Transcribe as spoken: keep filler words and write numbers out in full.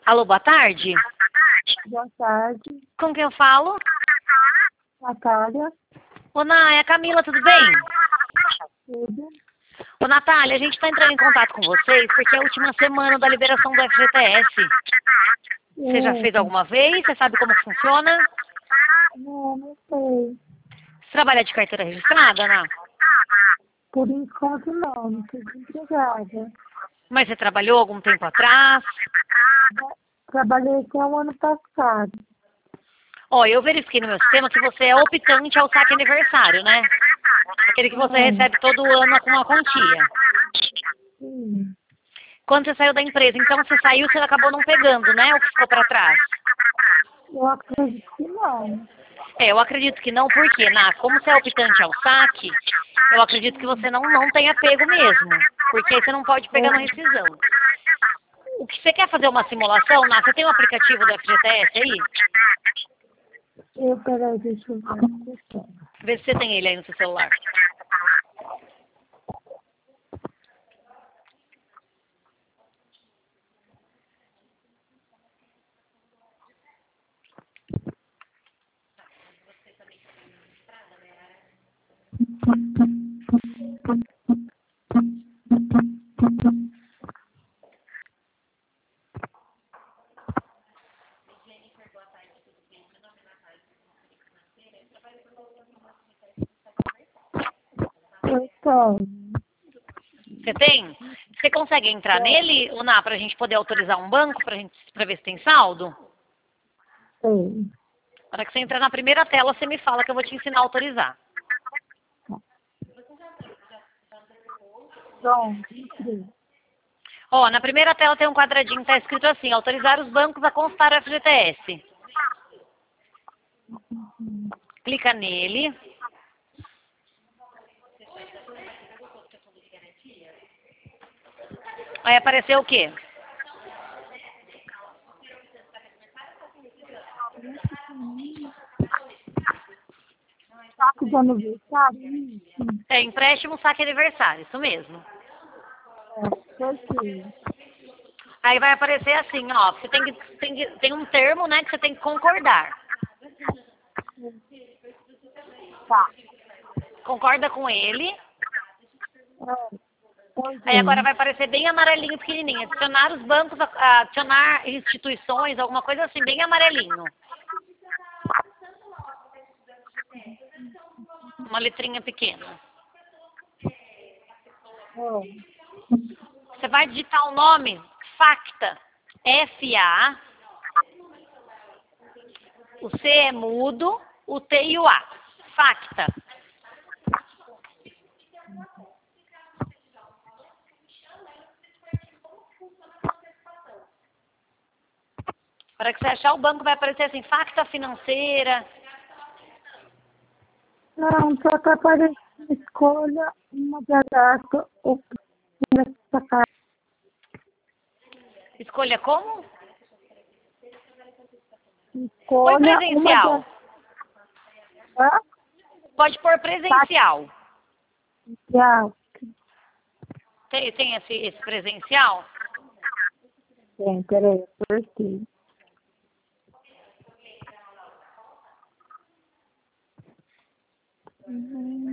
Alô, boa tarde. Boa tarde, Com quem eu falo? Natália. Ô, Ná, é a Camila, tudo bem? Tudo. Ô, Natália, a gente está entrando em contato com vocês porque é a última semana da liberação do F G T S. Você já fez alguma vez? Você sabe como funciona? Não, não sei. Você trabalha de carteira registrada, Ná? Por enquanto não, não estou desempregada. Mas você trabalhou algum tempo atrás? Trabalhei até o ano passado. Ó, eu verifiquei no meu sistema que você é optante ao saque aniversário, né? Aquele que você Sim. recebe todo ano com uma quantia. Sim. Quando você saiu da empresa, então você saiu, você acabou não pegando, né? O que ficou para trás? Eu acredito que não. É, eu acredito que não, porque, Ná, como você é optante ao saque, eu acredito que você não, não tenha pego mesmo. Porque aí você não pode pegar na rescisão. O que você quer fazer uma simulação, Ná? Você tem um aplicativo do F G T S aí? Eu, peraí, deixa eu ver. Vê se você tem ele aí no seu celular. Então, Você tem? Você consegue entrar nele, ou Ná, pra gente poder autorizar um banco, pra, gente, pra ver se tem saldo? sei. Na hora que você entrar na primeira tela, você me fala que eu vou te ensinar a autorizar. Pronto, entrei. Ó, na primeira tela tem um quadradinho que tá escrito assim, autorizar os bancos a constar o F G T S. Clica nele. Aí apareceu o quê? Saco de aniversário? Isso. É empréstimo, saque aniversário, isso mesmo. É, foi. Aí vai aparecer assim, ó, você tem que, tem que, tem um termo, né, que você tem que concordar. Tá. Concorda com ele. É, pois Aí agora é. vai aparecer bem amarelinho, pequenininho. Adicionar os bancos, a- adicionar instituições, alguma coisa assim, bem amarelinho. Uma letrinha pequena. É. Você vai digitar o nome Facta. F A. O C é mudo, o T e o A. Facta. Para que você achar o banco vai aparecer assim, Facta Financeira. Não, só tá aparecendo escolha uma data ou nessa casa. Escolha como? Põe Escolha uma presencial. das. Hã? Pode pôr presencial. Já. Tem, tem esse, esse presencial? Tem, peraí, por quê? Uhum.